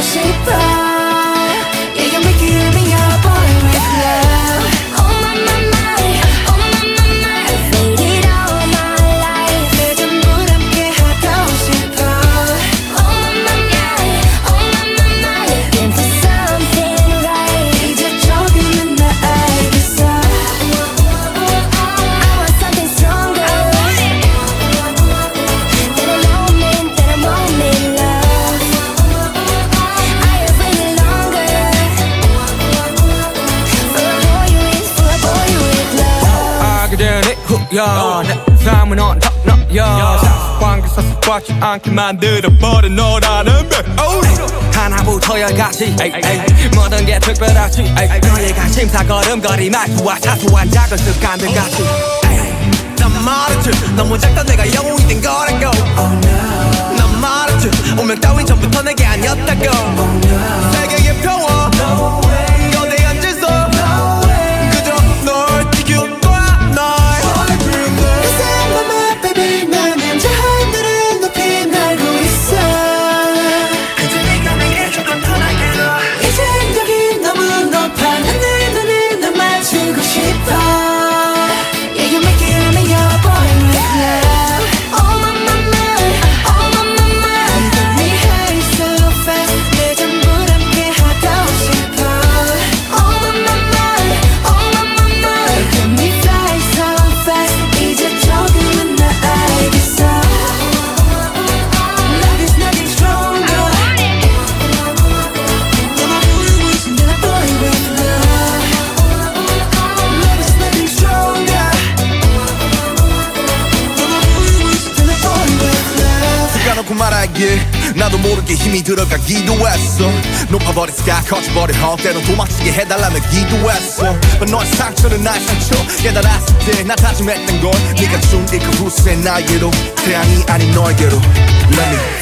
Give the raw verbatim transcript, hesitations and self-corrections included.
맞추고 싶어. Yeah, you make it me your boy with love. Oh my my my, oh my my my. Made it all my life. 내 전부 함께 하고 싶어. Oh my my my, oh my my my. Into something right. 이제 조금은 나 알겠어. I want something stronger. That a moment, that a moment, love. I have waited longer for a boy with, for a boy with love. 아 그대는 후여 내 삶은 언덕너여 관계사 습관치 않게 만들어버린 너라는 배 하나부터 열까지 모든 게 특별하지 너의 관심사 걸음걸이 말투와 사소한 작은 습관들 같이 난 말했지 너무 작다 내가 영웅이 된 거라고 난 말했지 운명 따윈 전부터 내게 아니었다고 세계의 평화 거대한 질서 그저 널 지켜둬야 날 그 밤에 baby 난 혼자 하늘을 높이 날고 있어. 그저 네가 내게 준 건 더 날개로 이 생각이 너무 높아. 하늘 눈을 널 맞추고 싶어. Yeah, you make it me your boy with love. Oh my my my, oh my my my. You get me high so fast. 내 전부 함께 하고 싶어. Oh my my my, oh my my my. You get me fly so fast. 이제 조금은 나 알겠어. Love is nothing stronger than a boy with love. Love is nothing stronger than a boy with love. 까놓고 말하길 나도 모르게 힘이 들어가기도 했어. 높아버린 sky 커져버린 헛 때론 도망치게 해달라며 기도했어. But 너의 상처는 나의 상처 깨달았을 때 나 다짐했던 건 네가 준 이 그 후세 나에게로 태양이 아닌 너에게로 Let me